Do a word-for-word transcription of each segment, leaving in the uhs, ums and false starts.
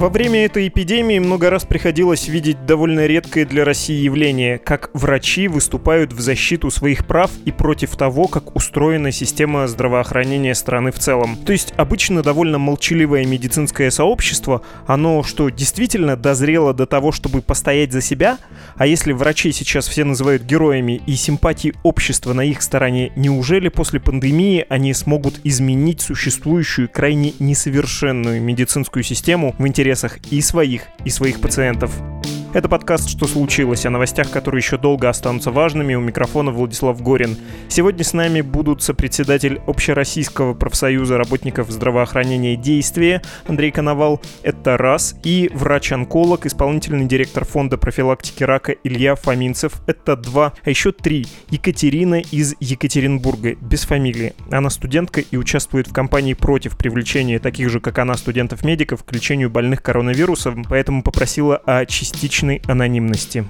Во время этой эпидемии много раз приходилось видеть довольно редкое для России явление, как врачи выступают в защиту своих прав и против того, как устроена система здравоохранения страны в целом. То есть обычно довольно молчаливое медицинское сообщество, оно что, действительно дозрело до того, чтобы постоять за себя? А если врачей сейчас все называют героями и симпатии общества на их стороне, неужели после пандемии они смогут изменить существующую крайне несовершенную медицинскую систему в интересах и своих, и своих пациентов? Это подкаст «Что случилось?» о новостях, которые еще долго останутся важными. У микрофона Владислав Горин. Сегодня с нами будут сопредседатель Общероссийского профсоюза работников здравоохранения «Действие» Андрей Коновал, это раз, и врач-онколог, исполнительный директор фонда профилактики рака Илья Фоминцев, это два, а еще три, Екатерина из Екатеринбурга, без фамилии. Она студентка и участвует в кампании против привлечения таких же, как она, студентов-медиков к лечению больных коронавирусом, поэтому попросила о частичной анонимности.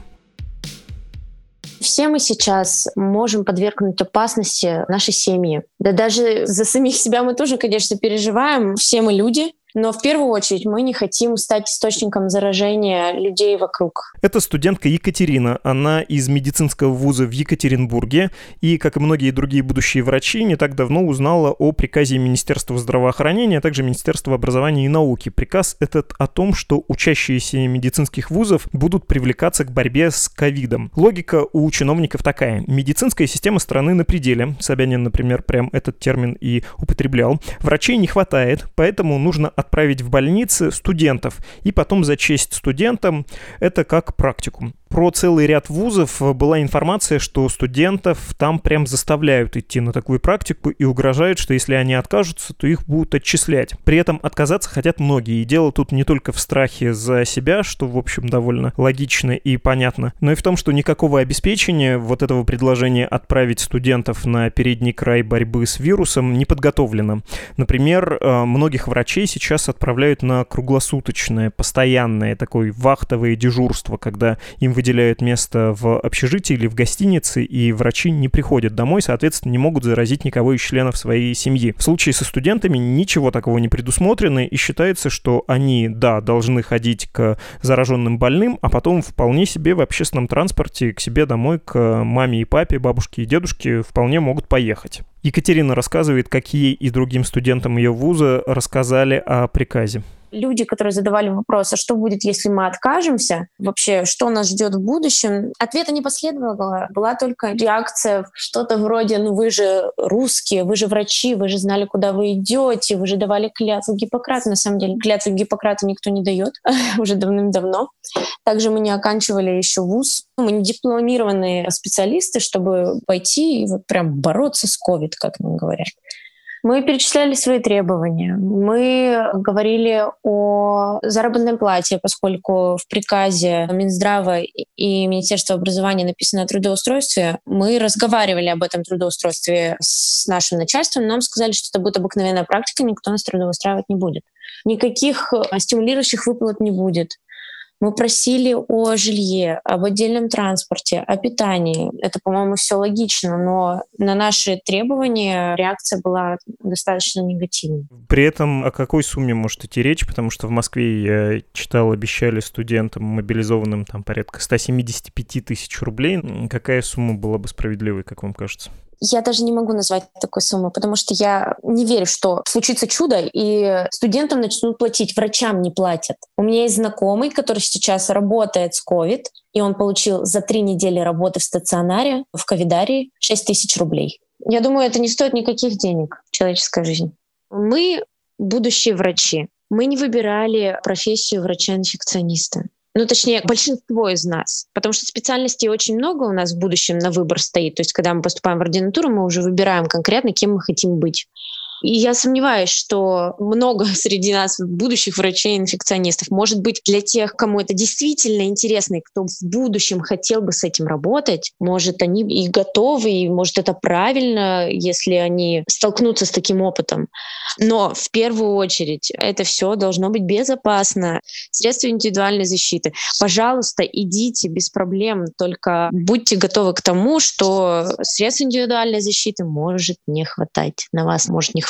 Все мы сейчас можем подвергнуть опасности наши семьи. Да даже за самих себя мы тоже, конечно, переживаем. Все мы люди. Но в первую очередь мы не хотим стать источником заражения людей вокруг. Это студентка Екатерина. Она из медицинского вуза в Екатеринбурге. И, как и многие другие будущие врачи, не так давно узнала о приказе Министерства здравоохранения, а также Министерства образования и науки. Приказ этот о том, что учащиеся медицинских вузов будут привлекаться к борьбе с ковидом. Логика у чиновников такая. Медицинская система страны на пределе. Собянин, например, прям этот термин и употреблял. Врачей не хватает, поэтому нужно отправить в больницы студентов и потом зачесть студентам это как практикум. Про целый ряд вузов была информация, что студентов там прям заставляют идти на такую практику и угрожают, что если они откажутся, то их будут отчислять. При этом отказаться хотят многие. И дело тут не только в страхе за себя, что, в общем, довольно логично и понятно, но и в том, что никакого обеспечения вот этого предложения отправить студентов на передний край борьбы с вирусом не подготовлено. Например, многих врачей сейчас отправляют на круглосуточное, постоянное такое вахтовое дежурство, когда им выделяют место в общежитии или в гостинице, и врачи не приходят домой, соответственно, не могут заразить никого из членов своей семьи. В случае со студентами ничего такого не предусмотрено, и считается, что они, да, должны ходить к зараженным больным, а потом вполне себе в общественном транспорте к себе домой, к маме и папе, бабушке и дедушке вполне могут поехать. Екатерина рассказывает, какие и другим студентам ее вуза рассказали о приказе. Люди, которые задавали вопрос, а что будет, если мы откажемся? Вообще, что нас ждет в будущем? Ответа не последовало. Была только реакция, что-то вроде, ну вы же русские, вы же врачи, вы же знали, куда вы идете, вы же давали клятву Гиппократа. На самом деле, клятву Гиппократа никто не дает уже давным-давно. Также мы не оканчивали еще вуз. Мы не дипломированные специалисты, чтобы пойти и вот прям бороться с ковид, как нам говорят. Мы перечисляли свои требования. Мы говорили о заработной плате, поскольку в приказе Минздрава и Министерства образования написано о трудоустройстве. Мы разговаривали об этом трудоустройстве с нашим начальством, но нам сказали, что это будет обыкновенная практика, никто нас трудоустраивать не будет. Никаких стимулирующих выплат не будет. Мы просили о жилье, об отдельном транспорте, о питании. Это, по-моему, все логично, но на наши требования реакция была достаточно негативной. При этом о какой сумме может идти речь? Потому что в Москве, я читал, обещали студентам, мобилизованным там порядка сто семьдесят пять тысяч рублей. Какая сумма была бы справедливой, как вам кажется? Я даже не могу назвать такой суммы, потому что я не верю, что случится чудо, и студентам начнут платить, врачам не платят. У меня есть знакомый, который сейчас работает с ковид, и он получил за три недели работы в стационаре, в ковидарии, шесть тысяч рублей. Я думаю, это не стоит никаких денег, человеческая жизнь. Мы будущие врачи. Мы не выбирали профессию врача-инфекциониста. Ну, точнее, большинство из нас. Потому что специальностей очень много у нас в будущем на выбор стоит. То есть, когда мы поступаем в ординатуру, мы уже выбираем конкретно, кем мы хотим быть. И я сомневаюсь, что много среди нас будущих врачей-инфекционистов. Может быть, для тех, кому это действительно интересно, и кто в будущем хотел бы с этим работать, может, они и готовы, и может, это правильно, если они столкнутся с таким опытом. Но в первую очередь это все должно быть безопасно. Средства индивидуальной защиты. Пожалуйста, идите без проблем, только будьте готовы к тому, что средств индивидуальной защиты может не хватать. На вас может не хватать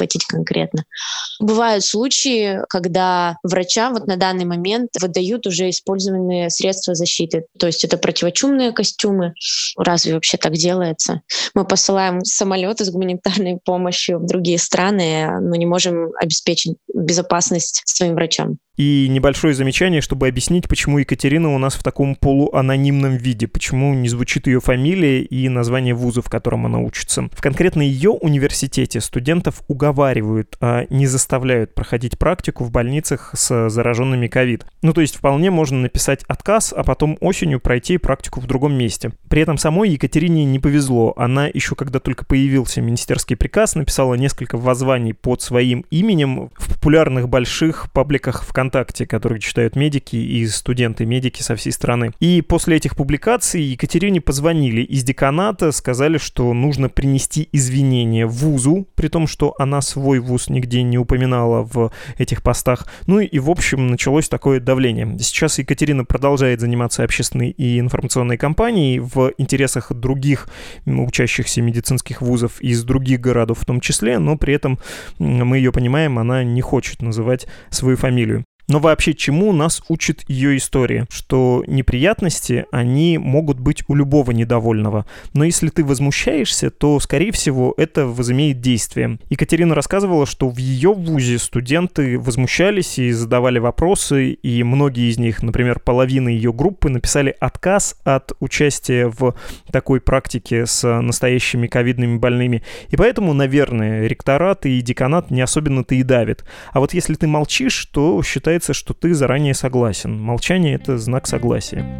подхватить конкретно. Бывают случаи, когда врачам вот на данный момент выдают уже использованные средства защиты. То есть это противочумные костюмы. Разве вообще так делается? Мы посылаем самолеты с гуманитарной помощью в другие страны, но не можем обеспечить безопасность своим врачам. И небольшое замечание, чтобы объяснить, почему Екатерина у нас в таком полуанонимном виде, почему не звучит ее фамилия и название вуза, в котором она учится. В конкретно ее университете студентов уговаривают, а не заставляют проходить практику в больницах с зараженными ковид. Ну, то есть вполне можно написать отказ, а потом осенью пройти практику в другом месте. При этом самой Екатерине не повезло. Она еще когда только появился министерский приказ, написала несколько воззваний под своим именем в популярных больших пабликах ВКонтакте, ВКонтакте, которые читают медики и студенты-медики со всей страны. И после этих публикаций Екатерине позвонили из деканата, сказали, что нужно принести извинения вузу, при том, что она свой вуз нигде не упоминала в этих постах. Ну и, в общем, началось такое давление. Сейчас Екатерина продолжает заниматься общественной и информационной кампанией в интересах других учащихся медицинских вузов из других городов в том числе, но при этом, мы ее понимаем, она не хочет называть свою фамилию. Но вообще, чему нас учит ее история? Что неприятности, они могут быть у любого недовольного. Но если ты возмущаешься, то, скорее всего, это возымеет действие. Екатерина рассказывала, что в ее вузе студенты возмущались и задавали вопросы, и многие из них, например, половина ее группы, написали отказ от участия в такой практике с настоящими ковидными больными. И поэтому, наверное, ректорат и деканат не особенно-то и давит. А вот если ты молчишь, то считается, что ты заранее согласен. Молчание — это знак согласия.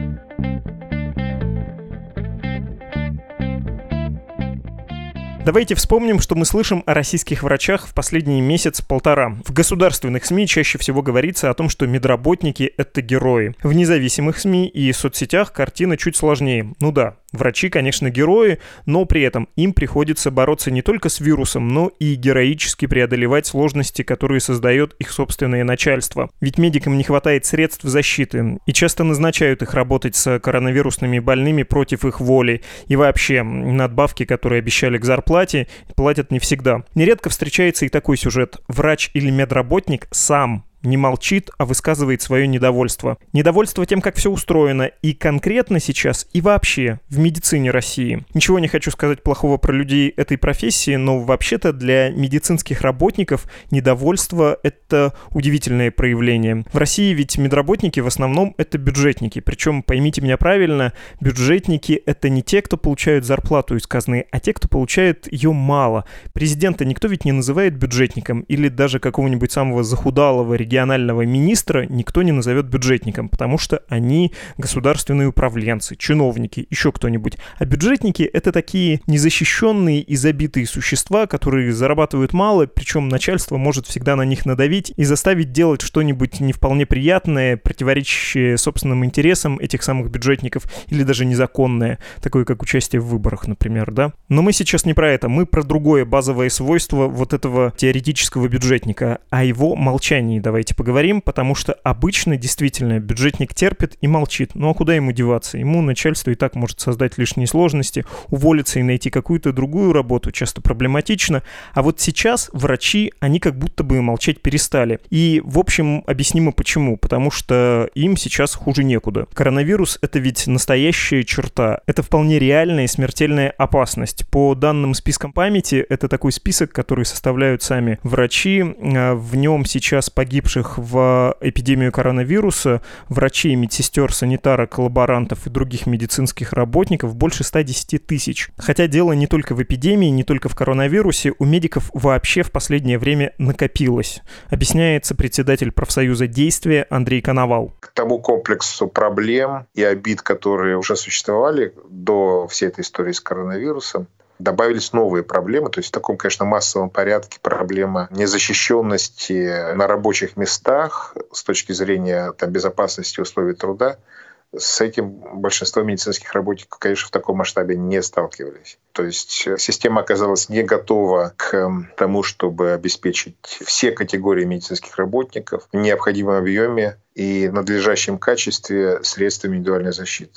Давайте вспомним, что мы слышим о российских врачах в последний месяц-полтора. В государственных СМИ чаще всего говорится о том, что медработники — это герои. В независимых СМИ и соцсетях картина чуть сложнее. Ну да, врачи, конечно, герои, но при этом им приходится бороться не только с вирусом, но и героически преодолевать сложности, которые создает их собственное начальство. Ведь медикам не хватает средств защиты, и часто назначают их работать с коронавирусными больными против их воли. И вообще, надбавки, которые обещали к зарплате, платят не всегда. Нередко встречается и такой сюжет. Врач или медработник сам не молчит, а высказывает свое недовольство. Недовольство тем, как все устроено, и конкретно сейчас, и вообще в медицине России. Ничего не хочу сказать плохого про людей этой профессии, но вообще-то для медицинских работников недовольство — это удивительное проявление. В России ведь медработники в основном это бюджетники. Причем, поймите меня правильно, бюджетники — это не те, кто получают зарплату из казны, а те, кто получает ее мало. Президента никто ведь не называет бюджетником, или даже какого-нибудь самого захудалого регионального регионального министра никто не назовет бюджетником, потому что они государственные управленцы, чиновники, еще кто-нибудь. А бюджетники — это такие незащищенные и забитые существа, которые зарабатывают мало, причем начальство может всегда на них надавить и заставить делать что-нибудь не вполне приятное, противоречащее собственным интересам этих самых бюджетников, или даже незаконное, такое как участие в выборах, например, да? Но мы сейчас не про это, мы про другое базовое свойство вот этого теоретического бюджетника, о его молчании давайте поговорим, потому что обычно действительно бюджетник терпит и молчит. Ну а куда ему деваться? Ему начальство и так может создать лишние сложности, уволиться и найти какую-то другую работу, часто проблематично. А вот сейчас врачи, они как будто бы молчать перестали. И, в общем, объяснимо почему. Потому что им сейчас хуже некуда. Коронавирус — это ведь настоящая черта. Это вполне реальная и смертельная опасность. По данным спискам памяти, это такой список, который составляют сами врачи. В нем сейчас погибших в эпидемию коронавируса врачей, медсестер, санитарок, лаборантов и других медицинских работников больше ста десяти тысяч. Хотя дело не только в эпидемии, не только в коронавирусе, у медиков вообще в последнее время накопилось. Объясняется председатель профсоюза «Действия» Андрей Коновал. К тому комплексу проблем и обид, которые уже существовали до всей этой истории с коронавирусом, добавились новые проблемы, то есть в таком, конечно, массовом порядке проблема незащищенности на рабочих местах с точки зрения там, безопасности условий труда. С этим большинство медицинских работников, конечно, в таком масштабе не сталкивались. То есть система оказалась не готова к тому, чтобы обеспечить все категории медицинских работников в необходимом объеме и надлежащем качестве средствами индивидуальной защиты.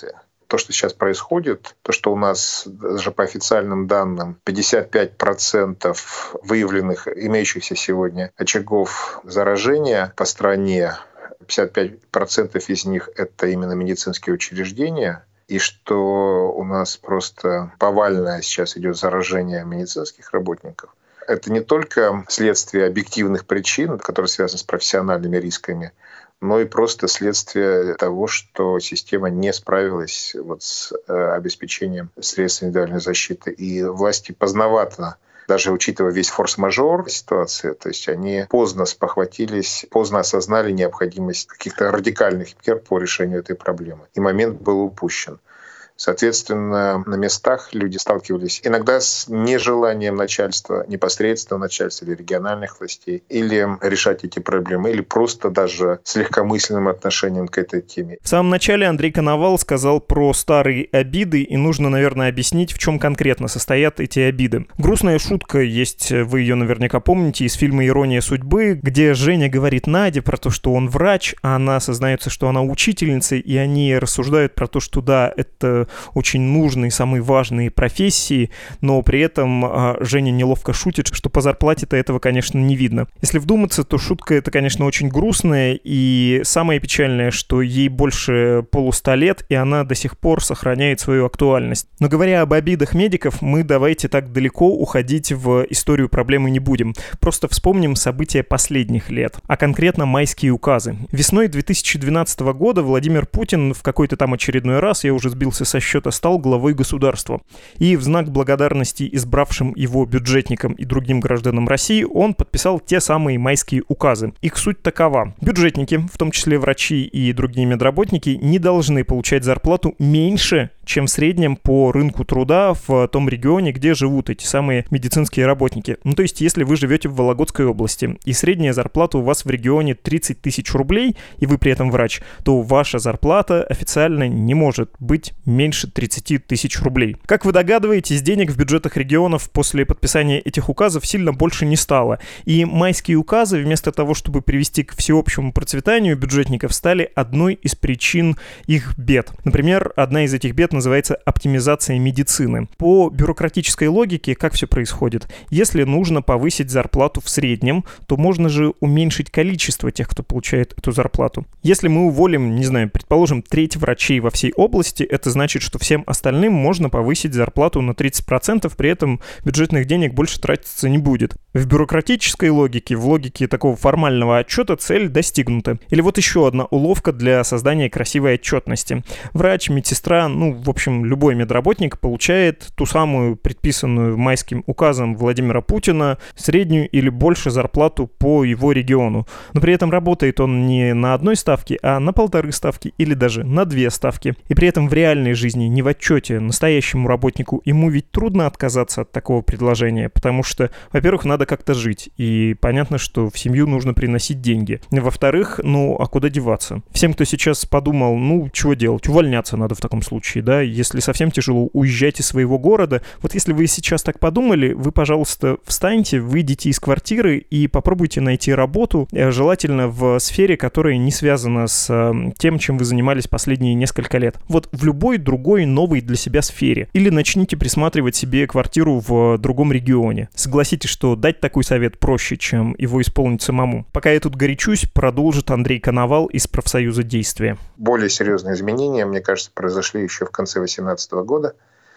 то, что сейчас происходит, то, что у нас даже по официальным данным пятьдесят пять процентов выявленных, имеющихся сегодня очагов заражения по стране, пятьдесят пять процентов из них — это именно медицинские учреждения, и что у нас просто повальное сейчас идет заражение медицинских работников. Это не только следствие объективных причин, которые связаны с профессиональными рисками, но и просто следствие того, что система не справилась вот с э, обеспечением средств индивидуальной защиты. И власти поздновато, даже учитывая весь форс-мажор ситуации, то есть они поздно спохватились, поздно осознали необходимость каких-то радикальных мер по решению этой проблемы. И момент был упущен. Соответственно, на местах люди сталкивались иногда с нежеланием начальства, непосредственного начальства или региональных властей, или решать эти проблемы, или просто даже с легкомысленным отношением к этой теме. В самом начале Андрей Коновал сказал про старые обиды, и нужно, наверное, объяснить, в чем конкретно состоят эти обиды. Грустная шутка есть, вы ее наверняка помните, из фильма «Ирония судьбы», где Женя говорит Наде про то, что он врач, а она сознается, что она учительница, и они рассуждают про то, что да, это очень нужные, самые важные профессии, но при этом а, Женя неловко шутит, что по зарплате-то этого, конечно, не видно. Если вдуматься, то шутка эта, конечно, очень грустная, и самое печальное, что ей больше полуста лет, и она до сих пор сохраняет свою актуальность. Но говоря об обидах медиков, мы давайте так далеко уходить в историю проблемы не будем. Просто вспомним события последних лет, а конкретно майские указы. Весной две тысячи двенадцатого года Владимир Путин в какой-то там очередной раз, я уже сбился со счета, стал главой государства. И в знак благодарности избравшим его бюджетникам и другим гражданам России он подписал те самые майские указы. Их суть такова. Бюджетники, в том числе врачи и другие медработники, не должны получать зарплату меньше, чем в среднем по рынку труда в том регионе, где живут эти самые медицинские работники. Ну, то есть, если вы живете в Вологодской области, и средняя зарплата у вас в регионе тридцать тысяч рублей, и вы при этом врач, то ваша зарплата официально не может быть меньше тридцать тысяч рублей. Как вы догадываетесь, денег в бюджетах регионов после подписания этих указов сильно больше не стало. И майские указы, вместо того, чтобы привести к всеобщему процветанию бюджетников, стали одной из причин их бед. Например, одна из этих бед называется оптимизация медицины. По бюрократической логике, как все происходит? Если нужно повысить зарплату в среднем, то можно же уменьшить количество тех, кто получает эту зарплату. Если мы уволим, не знаю, предположим, треть врачей во всей области, это значит, что всем остальным можно повысить зарплату на тридцать процентов, при этом бюджетных денег больше тратиться не будет. В бюрократической логике, в логике такого формального отчета цель достигнута. Или вот еще одна уловка для создания красивой отчетности. Врач, медсестра, ну, в общем, любой медработник получает ту самую предписанную майским указом Владимира Путина среднюю или больше зарплату по его региону. Но при этом работает он не на одной ставке, а на полторы ставки или даже на две ставки. И при этом в реальной жизни, не в отчете, настоящему работнику ему ведь трудно отказаться от такого предложения, потому что, во-первых, надо как-то жить, и понятно, что в семью нужно приносить деньги. Во-вторых, ну, а куда деваться? Всем, кто сейчас подумал, ну, чего делать, увольняться надо в таком случае, да, если совсем тяжело, уезжать из своего города. Вот если вы сейчас так подумали, вы, пожалуйста, встаньте, выйдите из квартиры и попробуйте найти работу, желательно в сфере, которая не связана с тем, чем вы занимались последние несколько лет. Вот в любой другой новой для себя сфере. Или начните присматривать себе квартиру в другом регионе. Согласитесь, что дать такой совет проще, чем его исполнить самому. Пока я тут горячусь, продолжит Андрей Коновал из профсоюза «Действия». Более серьезные изменения, мне кажется, произошли еще в конце две тысячи восемнадцатого года,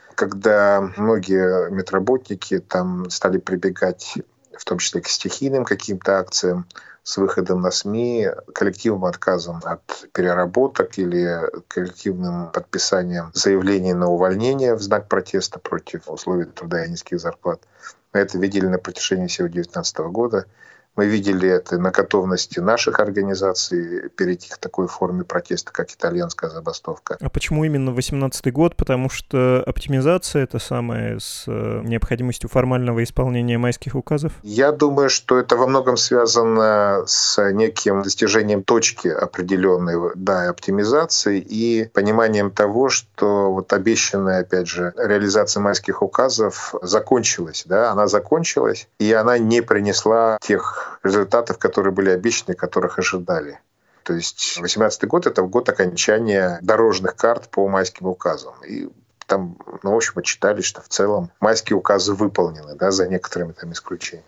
когда многие медработники там стали прибегать, в том числе к стихийным каким-то акциям, с выходом на СМИ, коллективным отказом от переработок или коллективным подписанием заявлений на увольнение в знак протеста против условий труда и низких зарплат. Мы это видели на протяжении всего две тысячи девятнадцатого года. Мы видели это на готовности наших организаций перейти к такой форме протеста, как итальянская забастовка. А почему именно восемнадцатый год? Потому что оптимизация — это самое с необходимостью формального исполнения майских указов? Я думаю, что это во многом связано с неким достижением точки определенной, да, оптимизации и пониманием того, что вот обещанная, опять же, реализация майских указов закончилась, да, она закончилась, и она не принесла тех результатов, которые были обещаны, которых ожидали. То есть восемнадцатый год – это год окончания дорожных карт по майским указам. И там, ну, в общем, мы читали, что в целом майские указы выполнены, да, за некоторыми там исключениями.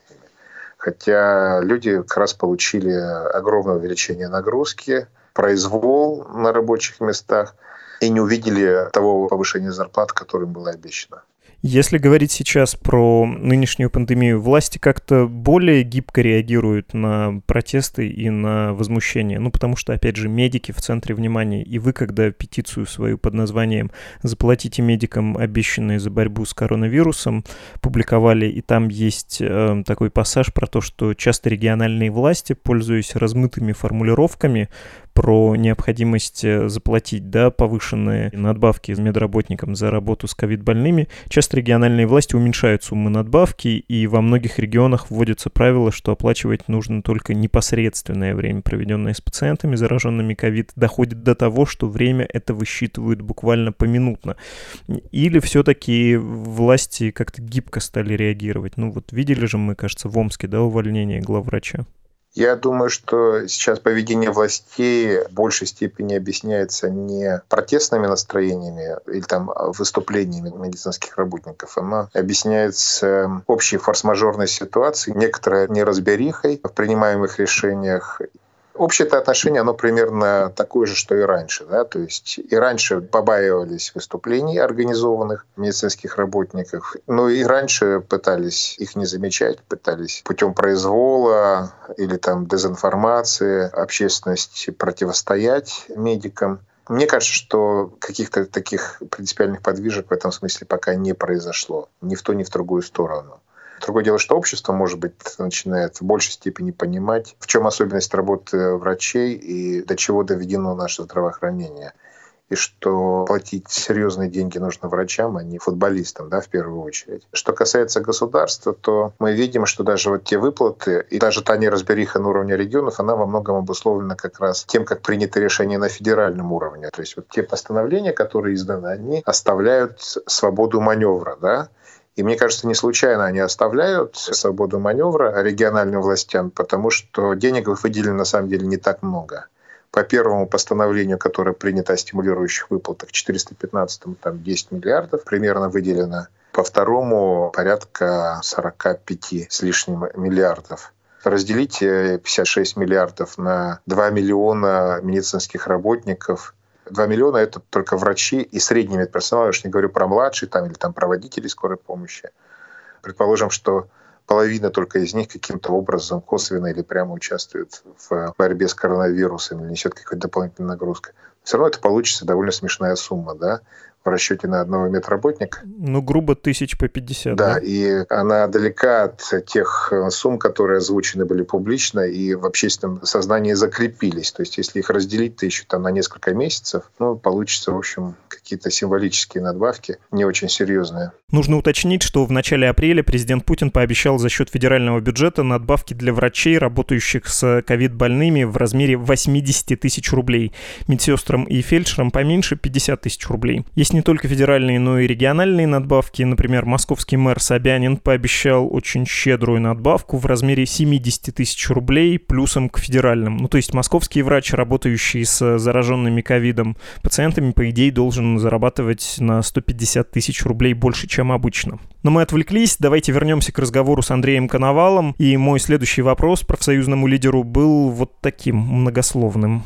Хотя люди как раз получили огромное увеличение нагрузки, произвол на рабочих местах и не увидели того повышения зарплат, которым было обещано. Если говорить сейчас про нынешнюю пандемию, власти как-то более гибко реагируют на протесты и на возмущение. Ну, потому что, опять же, медики в центре внимания. И вы, когда петицию свою под названием «Заплатите медикам обещанные за борьбу с коронавирусом» публиковали, и там есть э, такой пассаж про то, что часто региональные власти, пользуясь размытыми формулировками, про необходимость заплатить, да, повышенные надбавки медработникам за работу с ковид-больными. Часто региональные власти уменьшают суммы надбавки, и во многих регионах вводится правило, что оплачивать нужно только непосредственное время, проведенное с пациентами, зараженными ковид, доходит до того, что время это высчитывают буквально поминутно. Или все-таки власти как-то гибко стали реагировать? Ну вот видели же мы, кажется, в Омске, да, увольнение главврача. Я думаю, что сейчас поведение властей в большей степени объясняется не протестными настроениями или там выступлениями медицинских работников, оно объясняется общей форс-мажорной ситуацией, некоторой неразберихой в принимаемых решениях. Общее-то отношение, оно примерно такое же, что и раньше. Да? То есть и раньше побаивались выступлений организованных медицинских работников, но и раньше пытались их не замечать, пытались путем произвола или там дезинформации общественности противостоять медикам. Мне кажется, что каких-то таких принципиальных подвижек в этом смысле пока не произошло. Ни в ту, ни в другую сторону. Другое дело, что общество, может быть, начинает в большей степени понимать, в чем особенность работы врачей и до чего доведено наше здравоохранение. И что платить серьезные деньги нужно врачам, а не футболистам, да, в первую очередь. Что касается государства, то мы видим, что даже вот те выплаты и даже та неразбериха на уровне регионов, она во многом обусловлена как раз тем, как приняты решения на федеральном уровне. То есть вот те постановления, которые изданы, они оставляют свободу маневра, да. И мне кажется, не случайно они оставляют свободу маневра региональным властям, потому что денег выделено на самом деле не так много. По первому постановлению, которое принято о стимулирующих выплатах, четыреста пятнадцатому, там десять миллиардов примерно выделено. По второму порядка сорок пять с лишним миллиардов. Разделите пятьдесят шесть миллиардов на два миллиона медицинских работников. два миллиона – это только врачи и средний медперсонал, я уж не говорю про младший там, или там, про водителей скорой помощи. Предположим, что половина только из них каким-то образом косвенно или прямо участвует в борьбе с коронавирусом или несет какую-то дополнительную нагрузку. Все равно это получится довольно смешная сумма, да, в расчете на одного медработника. Ну, грубо тысяч по пятьдесят. Да, да, и она далека от тех сумм, которые озвучены были публично и в общественном сознании закрепились. То есть, если их разделить, то еще там на несколько месяцев, ну, получится, в общем, какие-то символические надбавки, не очень серьезные. Нужно уточнить, что в начале апреля президент Путин пообещал за счет федерального бюджета надбавки для врачей, работающих с ковид-больными, в размере восемьдесят тысяч рублей. Медсестрам и фельдшерам поменьше пятьдесят тысяч рублей. Есть не только федеральные, но и региональные надбавки. Например, московский мэр Собянин пообещал очень щедрую надбавку в размере семьдесят тысяч рублей плюсом к федеральным. Ну, то есть московский врач, работающий с зараженными ковидом пациентами, по идее, должен зарабатывать на сто пятьдесят тысяч рублей больше, чем обычно. Но мы отвлеклись. Давайте вернемся к разговору с Андреем Коновалом. И мой следующий вопрос профсоюзному лидеру был вот таким многословным.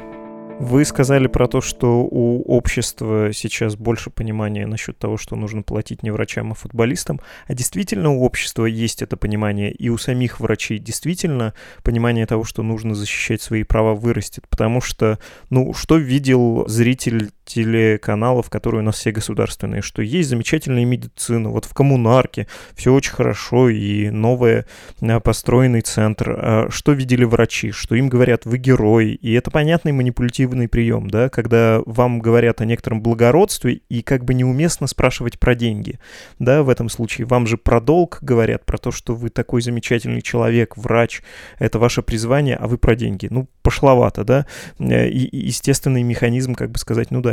Вы сказали про то, что у общества сейчас больше понимания насчет того, что нужно платить не врачам, а футболистам. А действительно у общества есть это понимание, и у самих врачей действительно понимание того, что нужно защищать свои права, вырастет. Потому что, ну, что видел зритель телеканалов, которые у нас все государственные, что есть замечательная медицина, вот в коммунарке все очень хорошо, и новый построенный центр. Что видели врачи? Что им говорят: вы герой, и это понятный манипулятивный прием, да, когда вам говорят о некотором благородстве, и как бы неуместно спрашивать про деньги, да, в этом случае вам же про долг говорят, про то, что вы такой замечательный человек, врач, это ваше призвание, а вы про деньги. Ну, пошловато, да, и естественный механизм, как бы сказать, ну да,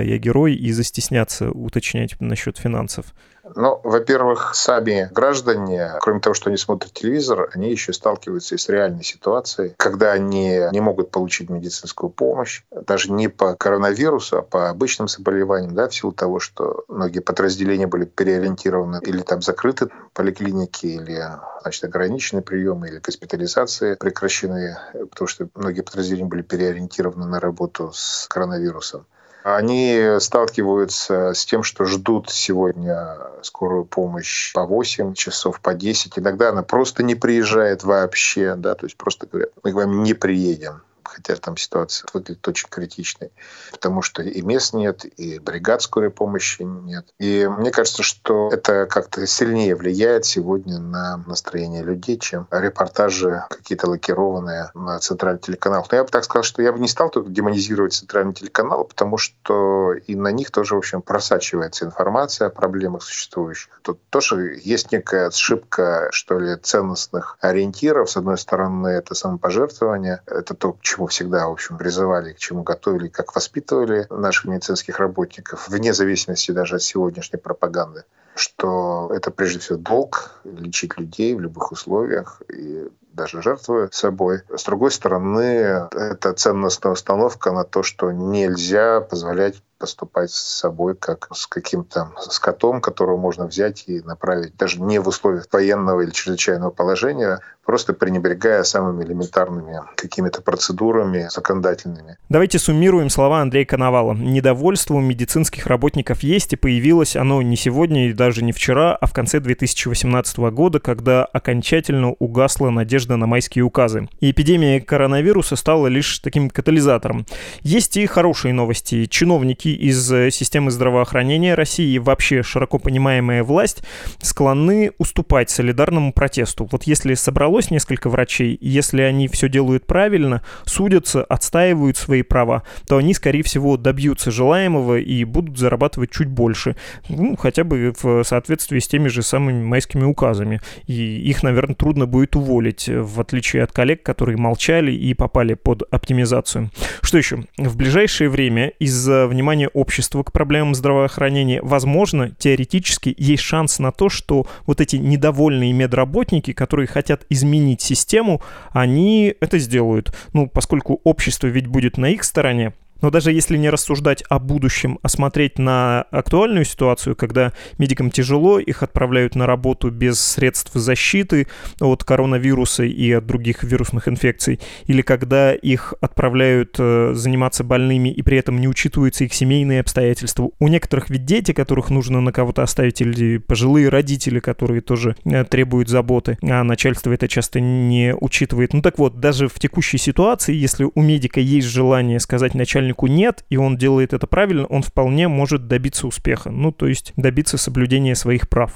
да, я герой, и застесняться уточнять насчет финансов? Ну, во-первых, сами граждане, кроме того, что они смотрят телевизор, они еще сталкиваются и с реальной ситуацией, когда они не могут получить медицинскую помощь, даже не по коронавирусу, а по обычным заболеваниям, да, в силу того, что многие подразделения были переориентированы или там закрыты поликлиники, или, значит, ограничены приемы, или госпитализации прекращены, потому что многие подразделения были переориентированы на работу с коронавирусом. Они сталкиваются с тем, что ждут сегодня скорую помощь по восемь часов, по десять. Иногда она просто не приезжает вообще, да, то есть просто говорят, мы к вам не приедем. Хотя там ситуация выглядит очень критичной, потому что и мест нет, и бригад скорой помощи нет. И мне кажется, что это как-то сильнее влияет сегодня на настроение людей, чем репортажи какие-то лакированные на центральных телеканалах. Но я бы так сказал, что я бы не стал только демонизировать центральный телеканал, потому что и на них тоже, в общем, просачивается информация о проблемах существующих. Тут тоже есть некая ошибка, что ли, ценностных ориентиров. С одной стороны, это самопожертвование, это то, к чему всегда, в общем, призывали, к чему готовили, как воспитывали наших медицинских работников, вне зависимости даже от сегодняшней пропаганды, что это прежде всего долг лечить людей в любых условиях и даже жертвуя собой. С другой стороны, это ценностная установка на то, что нельзя позволять поступать с собой как с каким-то скотом, которого можно взять и направить даже не в условиях военного или чрезвычайного положения, просто пренебрегая самыми элементарными какими-то процедурами законодательными. Давайте суммируем слова Андрея Коновалова. Недовольство у медицинских работников есть, и появилось оно не сегодня и даже не вчера, а в конце две тысячи восемнадцатого года, когда окончательно угасла надежда на майские указы. И эпидемия коронавируса стала лишь таким катализатором. Есть и хорошие новости. Чиновники из системы здравоохранения России и вообще широко понимаемая власть склонны уступать солидарному протесту. Вот если собралось несколько врачей, и если они все делают правильно, судятся, отстаивают свои права, то они, скорее всего, добьются желаемого и будут зарабатывать чуть больше. Ну, хотя бы в соответствии с теми же самыми майскими указами. И их, наверное, трудно будет уволить, в отличие от коллег, которые молчали и попали под оптимизацию. Что еще? В ближайшее время из-за внимания общества к проблемам здравоохранения, возможно, теоретически есть шанс на то, что вот эти недовольные медработники, которые хотят изменить систему, они это сделают. Ну, поскольку общество ведь будет на их стороне. Но даже если не рассуждать о будущем, а смотреть на актуальную ситуацию, когда медикам тяжело, их отправляют на работу без средств защиты от коронавируса и от других вирусных инфекций, или когда их отправляют э, заниматься больными и при этом не учитываются их семейные обстоятельства. У некоторых ведь дети, которых нужно на кого-то оставить, или пожилые родители, которые тоже э, требуют заботы, а начальство это часто не учитывает. Ну так вот, даже в текущей ситуации, если у медика есть желание сказать начальнику нет, и он делает это правильно, он вполне может добиться успеха. Ну, то есть добиться соблюдения своих прав.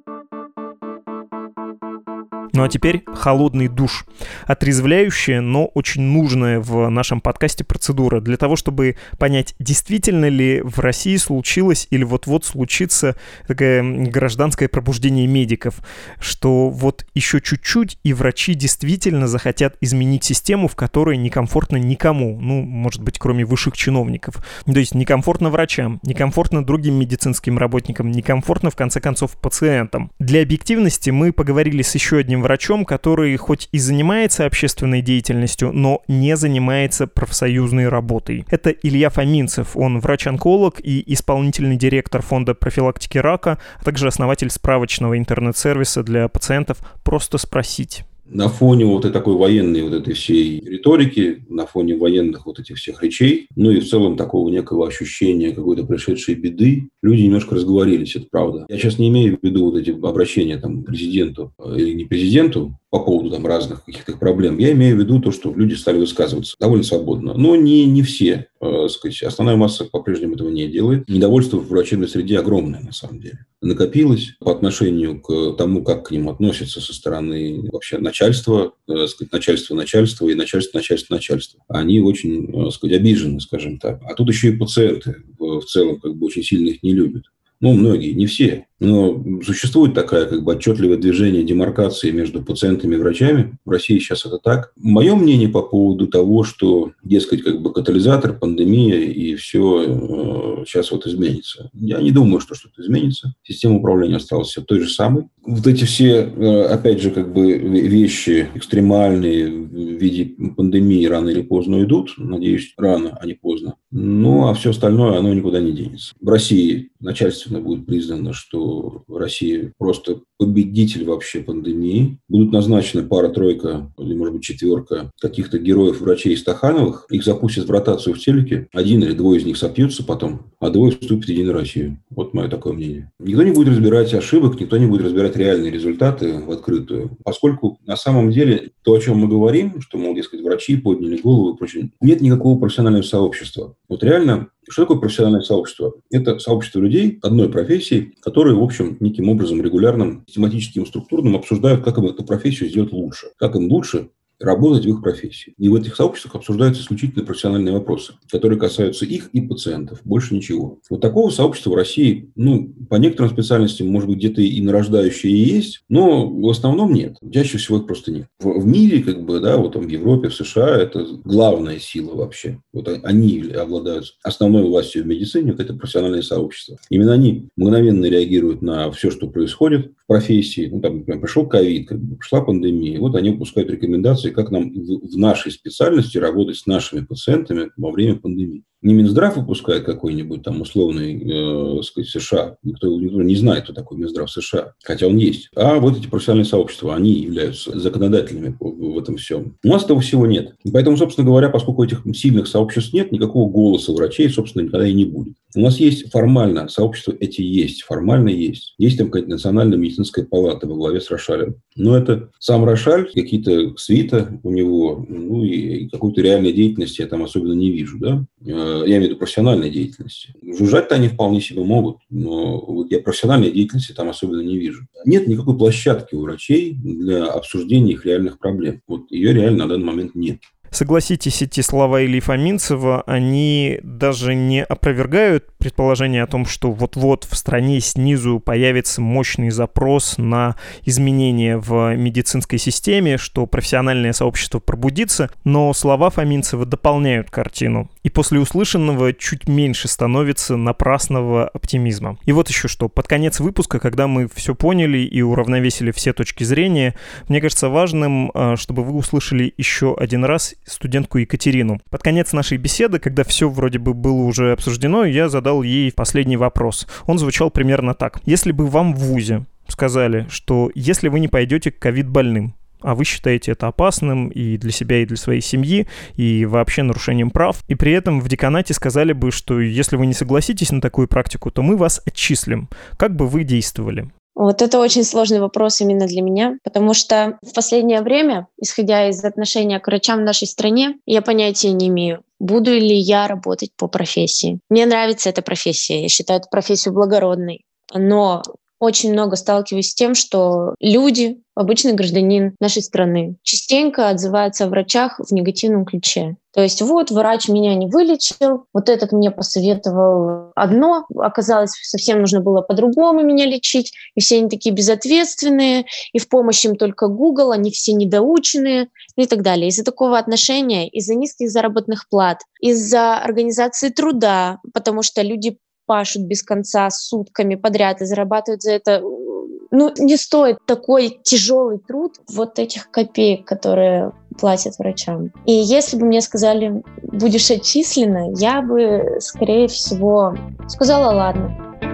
Ну а теперь холодный душ. Отрезвляющая, но очень нужная в нашем подкасте процедура для того, чтобы понять, действительно ли в России случилось или вот-вот случится такое гражданское пробуждение медиков, что вот еще чуть-чуть, и врачи действительно захотят изменить систему, в которой некомфортно никому, ну, может быть, кроме высших чиновников. То есть некомфортно врачам, некомфортно другим медицинским работникам, некомфортно, в конце концов, пациентам. Для объективности мы поговорили с еще одним врачом, который хоть и занимается общественной деятельностью, но не занимается профсоюзной работой. Это Илья Фоминцев. Он врач-онколог и исполнительный директор фонда профилактики рака, а также основатель справочного интернет-сервиса для пациентов «Просто спросить». На фоне вот этой такой военной вот этой всей риторики, на фоне военных вот этих всех речей, ну и в целом такого некого ощущения какой-то пришедшей беды, люди немножко разговорились, это правда. Я сейчас не имею в виду вот эти обращения там, к президенту или не президенту по поводу там, разных каких-то проблем. Я имею в виду то, что люди стали высказываться довольно свободно. Но не, не все. Э, сказать, основная масса по-прежнему этого не делает. Недовольство в врачебной среде огромное, на самом деле. Накопилось по отношению к тому, как к ним относятся со стороны вообще начальства, э, сказать, начальства начальства и начальства начальства начальства. Они очень, э, сказать, обижены, скажем так. А тут еще и пациенты в целом как бы очень сильно их не любят. Ну, многие, не все. Но существует такая как бы отчетливое движение демаркации между пациентами и врачами. В России сейчас это так. Мое мнение по поводу того, что, дескать, как бы катализатор, пандемия и все э, сейчас вот изменится. Я не думаю, что что-то изменится. Система управления осталась все той же самой. Вот эти все, э, опять же, как бы вещи экстремальные в виде пандемии рано или поздно уйдут. Надеюсь, рано, а не поздно. Ну, а все остальное, оно никуда не денется. В России начальственно будет признано, что в России просто победитель вообще пандемии. Будут назначены пара-тройка, или, может быть, четверка каких-то героев-врачей Стахановых. Их запустят в ротацию в телеке. Один или двое из них сопьются потом, а двое вступят в Единую Россию. Вот мое такое мнение. Никто не будет разбирать ошибок, никто не будет разбирать реальные результаты в открытую. Поскольку на самом деле то, о чем мы говорим, что, мол, дескать, врачи подняли голову и прочее, нет никакого профессионального сообщества. Вот реально, что такое профессиональное сообщество? Это сообщество людей одной профессии, которые, в общем, неким образом регулярным, систематическим, структурным обсуждают, как им эту профессию сделать лучше. Как им лучше работать в их профессии. И в этих сообществах обсуждаются исключительно профессиональные вопросы, которые касаются их и пациентов. Больше ничего. Вот такого сообщества в России, ну, по некоторым специальностям, может быть, где-то и нарождающие есть, но в основном нет. Чаще всего их просто нет. В, в мире, как бы, да, вот там в Европе, в США, это главная сила вообще. Вот они обладают основной властью в медицине, вот это профессиональное сообщество. Именно они мгновенно реагируют на все, что происходит в профессии. Ну, там, например, пришел ковид, как бы, пришла пандемия. Вот они выпускают рекомендации, как нам в нашей специальности работать с нашими пациентами во время пандемии. Не Минздрав выпускает какой-нибудь там условный, э, сказать, США. Никто, никто не знает, кто такой Минздрав США, хотя он есть. А вот эти профессиональные сообщества, они являются законодателями в этом всем. У нас этого всего нет. И поэтому, собственно говоря, поскольку этих сильных сообществ нет, никакого голоса врачей, собственно, никогда и не будет. У нас есть формально, сообщества эти есть, формально есть. Есть там какая-то национальная медицинская палата во главе с Рошалем. Но это сам Рошаль, какие-то свита у него, ну и какой-то реальной деятельности я там особенно не вижу, да. Я имею в виду профессиональной деятельности. Жужжать-то они вполне себе могут, но вот я профессиональной деятельности там особенно не вижу. Нет никакой площадки у врачей для обсуждения их реальных проблем. Вот ее реально на данный момент нет. Согласитесь, эти слова Ильи Фоминцева, они даже не опровергают предположение о том, что вот-вот в стране снизу появится мощный запрос на изменения в медицинской системе, что профессиональное сообщество пробудится, но слова Фоминцева дополняют картину. И после услышанного чуть меньше становится напрасного оптимизма. И вот еще что. Под конец выпуска, когда мы все поняли и уравновесили все точки зрения, мне кажется важным, чтобы вы услышали еще один раз студентку Екатерину. Под конец нашей беседы, когда все вроде бы было уже обсуждено, я задал ей последний вопрос. Он звучал примерно так. Если бы вам в вузе сказали, что если вы не пойдете к ковид-больным, а вы считаете это опасным и для себя, и для своей семьи, и вообще нарушением прав, и при этом в деканате сказали бы, что если вы не согласитесь на такую практику, то мы вас отчислим. Как бы вы действовали? Вот это очень сложный вопрос именно для меня, потому что в последнее время, исходя из отношения к врачам в нашей стране, я понятия не имею, буду ли я работать по профессии. Мне нравится эта профессия, я считаю эту профессию благородной, но очень много сталкиваюсь с тем, что люди, обычный гражданин нашей страны, частенько отзываются о врачах в негативном ключе. То есть вот врач меня не вылечил, вот этот мне посоветовал одно, оказалось, совсем нужно было по-другому меня лечить, и все они такие безответственные, и в помощь им только Google, они все недоученные и так далее. Из-за такого отношения, из-за низких заработных плат, из-за организации труда, потому что люди пашут без конца сутками подряд и зарабатывают за это. Ну, не стоит такой тяжелый труд вот этих копеек, которые платят врачам. И если бы мне сказали, будешь отчислена, я бы, скорее всего, сказала ладно.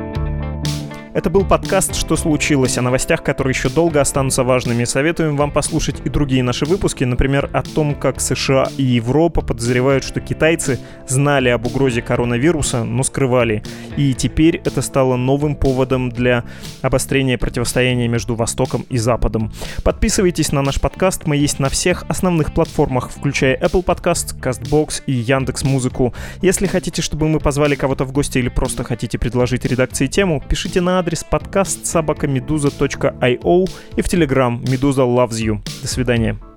Это был подкаст «Что случилось?», о новостях, которые еще долго останутся важными. Советуем вам послушать и другие наши выпуски, например, о том, как США и Европа подозревают, что китайцы знали об угрозе коронавируса, но скрывали. И теперь это стало новым поводом для обострения противостояния между Востоком и Западом. Подписывайтесь на наш подкаст, мы есть на всех основных платформах, включая Apple Podcasts, CastBox и Яндекс.Музыку. Если хотите, чтобы мы позвали кого-то в гости или просто хотите предложить редакции тему, пишите на адрес подкаст собака медуза точка ай о и в Telegram Медуза loves you. До свидания.